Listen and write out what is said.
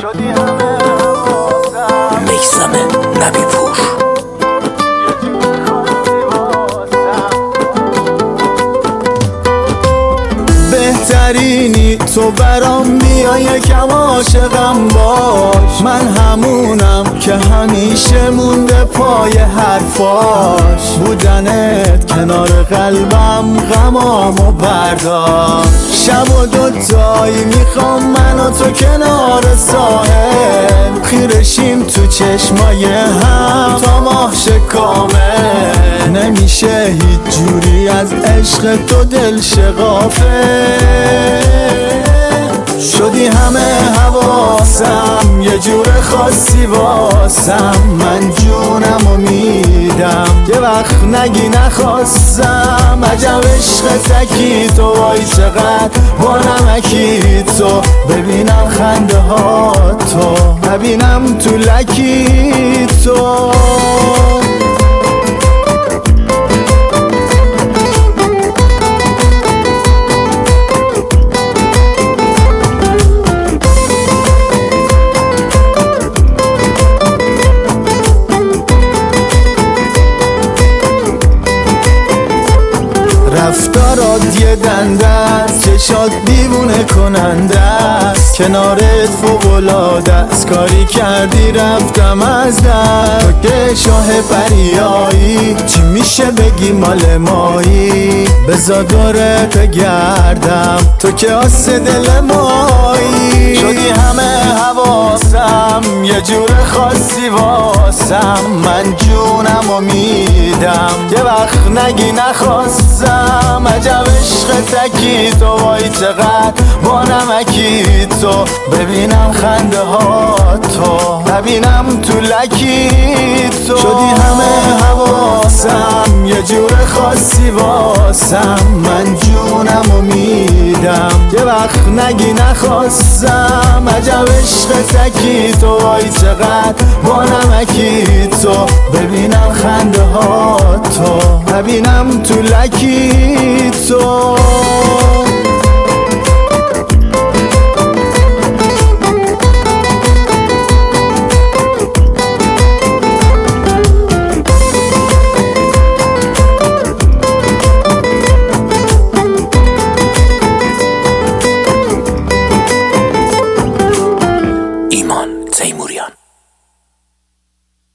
شدی همه حواسم میثم نبی پور. بهترینی تو برام بیا یکم عاشقم باش، من همونم که همیشه مونده پای حرفاش. بودنت کنار قلبم غمامو برداشت. شب و دوتایی میخوام من و تو کنار ساحل، خیرشیم تو چشمای هم تا ماهش کامل. نمیشه هیچ جوری از عشق تو دل شقافه. شدی همه حواسم یه جور خاصی واسم، من جونمو میدم یه وقت نگی نخواستم. عجب عشق تکی تو وای چقدر با نمکی تو، ببینم خنده ها تو ببینم تو لکی تو. رفتارات یه دنده است، چشات دیوونه کننده است. کنارت فوق‌العاده است، کاری کردی رفتم از دست. تو که شاه بریایی چی میشه بگی مال مایی، بذار دورت بگردم تو که آس دل مایی. شدی همه حواسم یه جور خاصی واسم، من جونمو میدم یه وقت نگی نخواستم. عجب عشق تکی تو وای چقدر با نمکی تو، ببینم خنده ها تو ببینم تو لکی تو. شدی همه حواسم یه جور خاصی واسم، من جونمو میدم یه وقت نگی نخواستم. عجب عشق تکی تو وای چقدر با نمکی تو، ببینم خنده ها تو ببینم تو لکی تو.